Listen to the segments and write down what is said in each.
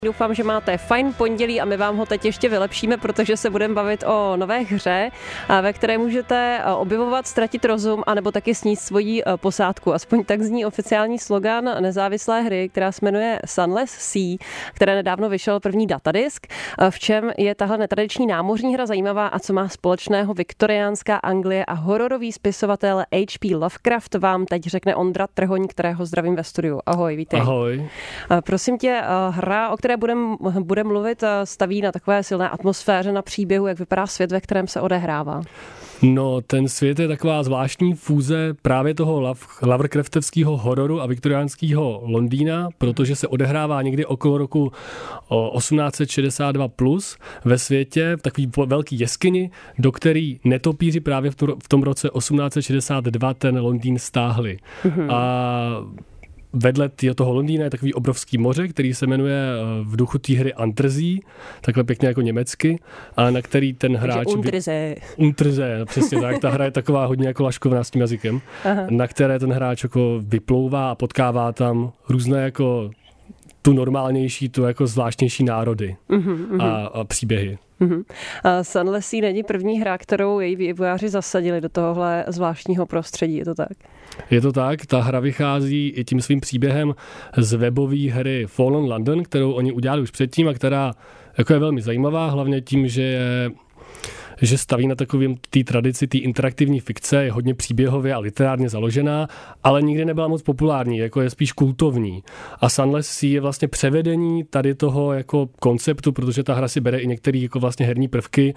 Doufám, že máte fajn pondělí a my vám ho teď ještě vylepšíme, protože se budeme bavit o nové hře, ve které můžete objevovat, ztratit rozum, anebo taky sníst svoji posádku. Aspoň tak zní oficiální slogan nezávislé hry, která se jmenuje Sunless Sea, které nedávno vyšel první datadisk. V čem je tahle netradiční námořní hra zajímavá a co má společného viktoriánská Anglie a hororový spisovatel H.P. Lovecraft, vám teď řekne Ondra Trhoň, kterého zdravím ve studiu. Ahoj, vítej. Ahoj. Prosím tě, hra, o které budeme mluvit, staví na takové silné atmosféře, na příběhu, jak vypadá svět, ve kterém se odehrává. No, ten svět je taková zvláštní fúze právě toho Lovecraftevského hororu a viktoriánského Londýna, protože se odehrává někdy okolo roku 1862 plus ve světě, v takový velký jeskyni, do který netopíři právě v tom roce 1862 ten Londýn stáhli. Mm-hmm. A vedle toho Londýna je takový obrovský moře, který se jmenuje v duchu té hry Untersee, takhle pěkně jako německy, a na který ten hráč... Untersee, přesně tak. Ta hra je taková hodně jako laškovná s tím jazykem, na které ten hráč jako vyplouvá a potkává tam různé jako tu normálnější, tu jako zvláštnější národy a příběhy. Sunless Sea není první hra, kterou její vývojáři zasadili do tohohle zvláštního prostředí, je to tak? Je to tak, ta hra vychází i tím svým příběhem z webové hry Fallen London, kterou oni udělali už předtím a která jako je velmi zajímavá, hlavně tím, že staví na takovém té tradici, té interaktivní fikce, je hodně příběhově a literárně založená, ale nikdy nebyla moc populární, jako je spíš kultovní. A Sunless Sea je vlastně převedení tady toho jako konceptu, protože ta hra si bere i některé jako vlastně herní prvky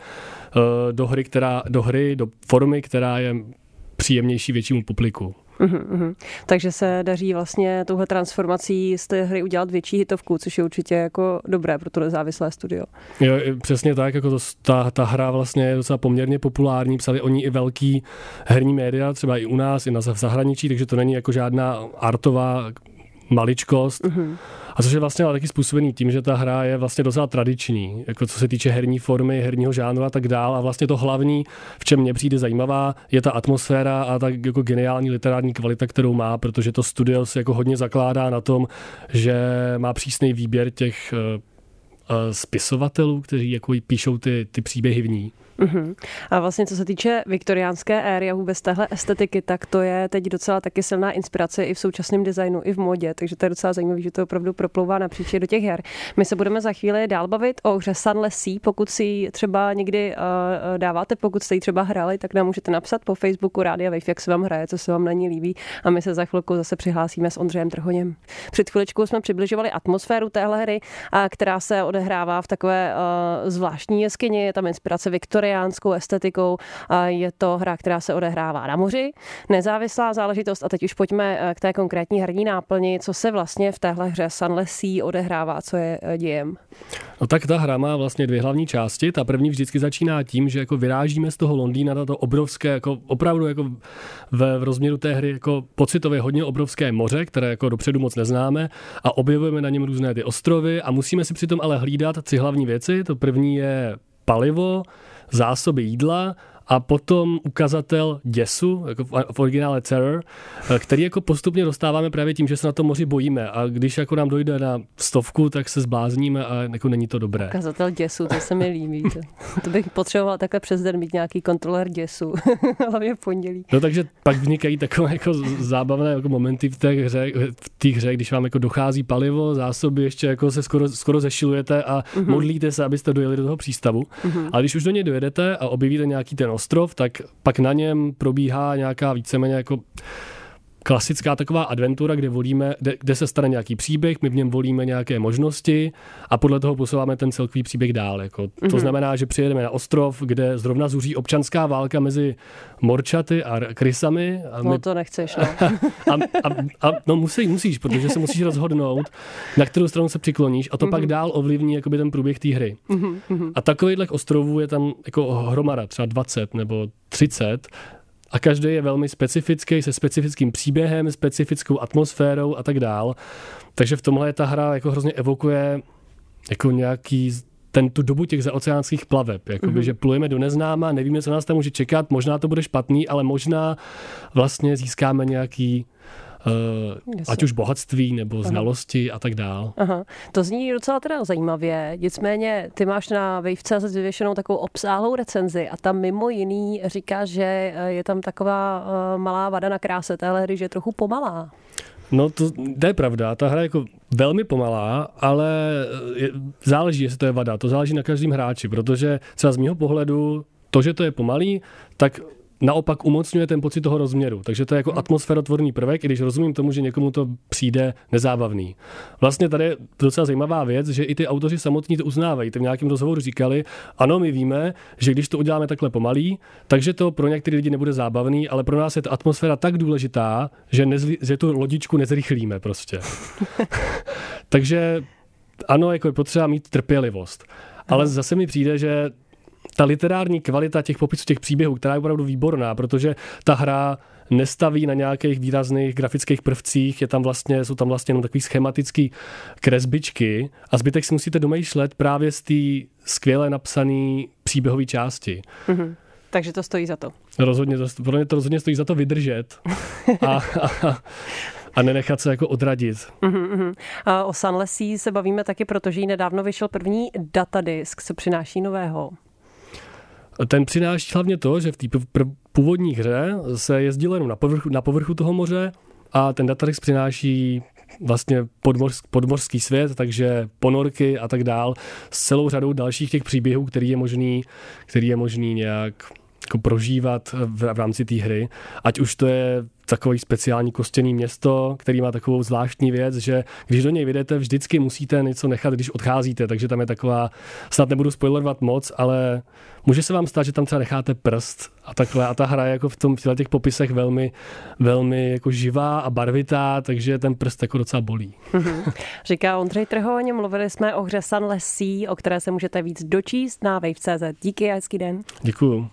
do formy, která je příjemnější většímu publiku. Takže se daří vlastně touhle transformací z té hry udělat větší hitovku, což je určitě jako dobré pro to nezávislé studio. Jo, přesně tak, jako ta hra vlastně je docela poměrně populární, psali o ní i velký herní média, třeba i u nás, i v zahraničí, takže to není jako žádná artová maličkost. A což je vlastně taky způsobený tím, že ta hra je vlastně docela tradiční, jako co se týče herní formy, herního žánru a tak dál. A vlastně to hlavní, v čem mně přijde zajímavá, je ta atmosféra a ta jako geniální literární kvalita, kterou má, protože to studio se jako hodně zakládá na tom, že má přísný výběr těch spisovatelů, kteří jako píšou ty příběhy v ní. A vlastně co se týče viktoriánské éry a vůbec téhle estetiky, tak to je teď docela taky silná inspirace i v současném designu, i v modě, takže to je docela zajímavé, že to opravdu proplouvá napříč do těch her. My se budeme za chvíli dál bavit o hře Sunless Sea, pokud si ji třeba někdy dáváte, pokud jste ji třeba hráli, tak nám můžete napsat po Facebooku Rádia Wave, jak se vám hraje, co se vám na ní líbí, a my se za chvilku zase přihlásíme s Ondřejem Trhoněm. Před chviličkou jsme přibližovali atmosféru téhle hry, která se odehrává v takové zvláštní jeskyni, je tam inspirace viktoriánskou estetikou. Je to hra, která se odehrává na moři, nezávislá záležitost. A teď už pojďme k té konkrétní herní náplni, co se vlastně v téhle hře Sunless Sea odehrává, co je dějem. No tak ta hra má vlastně dvě hlavní části. Ta první vždycky začíná tím, že jako vyrážíme z toho Londýna na to obrovské, jako opravdu jako v rozměru té hry jako pocitově hodně obrovské moře, které jako dopředu moc neznáme, a objevujeme na něm různé ty ostrovy a musíme si přitom ale hlídat tři hlavní věci. To první je palivo, zásoby jídla a potom ukazatel děsu, jako v originále terror, který jako postupně dostáváme právě tím, že se na tom moři bojíme, a když jako nám dojde na 100, tak se zblázníme a jako není to dobré. Ukazatel děsu, to se mi líbí. To bych potřeboval takhle přes den mít nějaký kontroler děsu, hlavně v pondělí. No takže pak vznikají takové jako zábavné jako momenty v té hře, když vám jako dochází palivo, zásoby, ještě jako se skoro zešilujete a modlíte se, abyste dojeli do toho přístavu. Ale když už do něj dojedete a objevíte nějaký ten ostrov, tak pak na něm probíhá nějaká víceméně jako klasická taková adventura, kde se stane nějaký příběh, my v něm volíme nějaké možnosti a podle toho posouváme ten celkový příběh dál. Jako. To znamená, že přijedeme na ostrov, kde zrovna zuří občanská válka mezi morčaty a krysami. No to nechceš, no. No musíš, protože se musíš rozhodnout, na kterou stranu se přikloníš, a to pak dál ovlivní jakoby ten průběh té hry. A takových ostrovů je tam jako hromada, třeba 20 nebo 30, a každý je velmi specifický, se specifickým příběhem, specifickou atmosférou a tak dál. Takže v tomhle ta hra jako hrozně evokuje jako nějaký tu dobu těch zaoceánských plaveb. Jakoby, že plujeme do neznáma, nevíme, co nás tam může čekat, možná to bude špatný, ale možná vlastně získáme nějaký ať už bohatství nebo znalosti a tak dál. Aha. To zní docela teda zajímavě, nicméně ty máš na Wave.cz vyvěšenou takovou obsáhlou recenzi a tam mimo jiný říká, že je tam taková malá vada na kráse té hry, že je trochu pomalá. No to je pravda, ta hra je jako velmi pomalá, ale záleží, jestli to je vada, to záleží na každém hráči, protože třeba z mýho pohledu to, že to je pomalý, tak naopak umocňuje ten pocit toho rozměru. Takže to je jako atmosférotvorný prvek, i když rozumím tomu, že někomu to přijde nezábavný. Vlastně tady je docela zajímavá věc, že i ty autoři samotní to uznávají. Ty v nějakém rozhovoru říkali, ano, my víme, že když to uděláme takhle pomalý, takže to pro některé lidi nebude zábavný, ale pro nás je ta atmosféra tak důležitá, že tu lodičku nezrychlíme prostě. Takže ano, jako je potřeba mít trpělivost. Ale zase mi přijde, že ta literární kvalita těch popisů, těch příběhů, která je opravdu výborná, protože ta hra nestaví na nějakých výrazných grafických prvcích, jsou tam vlastně jenom takový schematický kresbičky a zbytek si musíte domýšlet právě z té skvěle napsané příběhové části. Mm-hmm. Takže to stojí za to. Pro mě to rozhodně stojí za to vydržet a nenechat se jako odradit. A o Sunless se bavíme taky, protože jí nedávno vyšel první datadisk, co přináší nového. Ten přináší hlavně to, že v té původní hře se jezdilo jenom na povrchu toho moře a ten datadisk přináší vlastně podmořský svět, takže ponorky a tak dál s celou řadou dalších těch příběhů, který je možný nějak jako prožívat v rámci té hry. Ať už to je takový speciální kostěný město, který má takovou zvláštní věc, že když do něj vyjdete, vždycky musíte něco nechat, když odcházíte, takže tam je taková, snad nebudu spoilerovat moc, ale může se vám stát, že tam třeba necháte prst a takhle a ta hra je jako v těch popisech velmi, velmi jako živá a barvitá, takže ten prst jako docela bolí. Říká Ondřej Trhoň, mluvili jsme o hře Sunless, o které se můžete víc dočíst na Wave.cz. Díky a hezký den. Děkuju.